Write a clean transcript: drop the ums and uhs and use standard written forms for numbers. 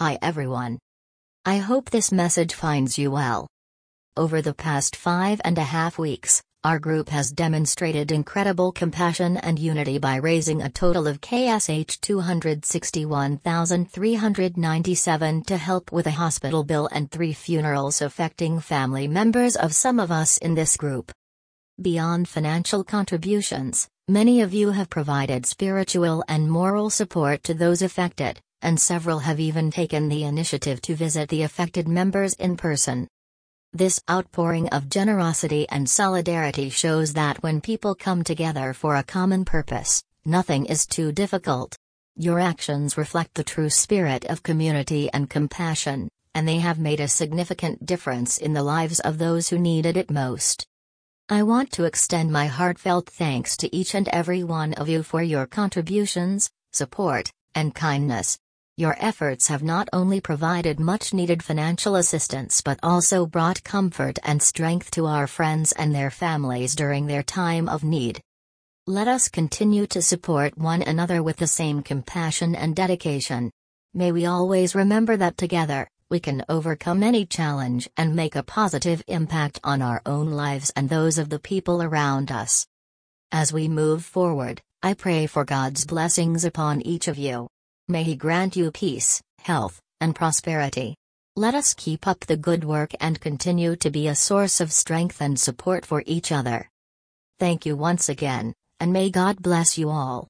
Hi everyone. I hope this message finds you well. Over the past 5.5 weeks, our group has demonstrated incredible compassion and unity by raising a total of KSH 261,397 to help with a hospital bill and 3 funerals affecting family members of some of us in this group. Beyond financial contributions, many of you have provided spiritual and moral support to those affected, and several have even taken the initiative to visit the affected members in person. This outpouring of generosity and solidarity shows that when people come together for a common purpose, nothing is too difficult. Your actions reflect the true spirit of community and compassion, and they have made a significant difference in the lives of those who needed it most. I want to extend my heartfelt thanks to each and every one of you for your contributions, support, and kindness. Your efforts have not only provided much-needed financial assistance but also brought comfort and strength to our friends and their families during their time of need. Let us continue to support one another with the same compassion and dedication. May we always remember that together, we can overcome any challenge and make a positive impact on our own lives and those of the people around us. As we move forward, I pray for God's blessings upon each of you. May He grant you peace, health, and prosperity. Let us keep up the good work and continue to be a source of strength and support for each other. Thank you once again, and may God bless you all.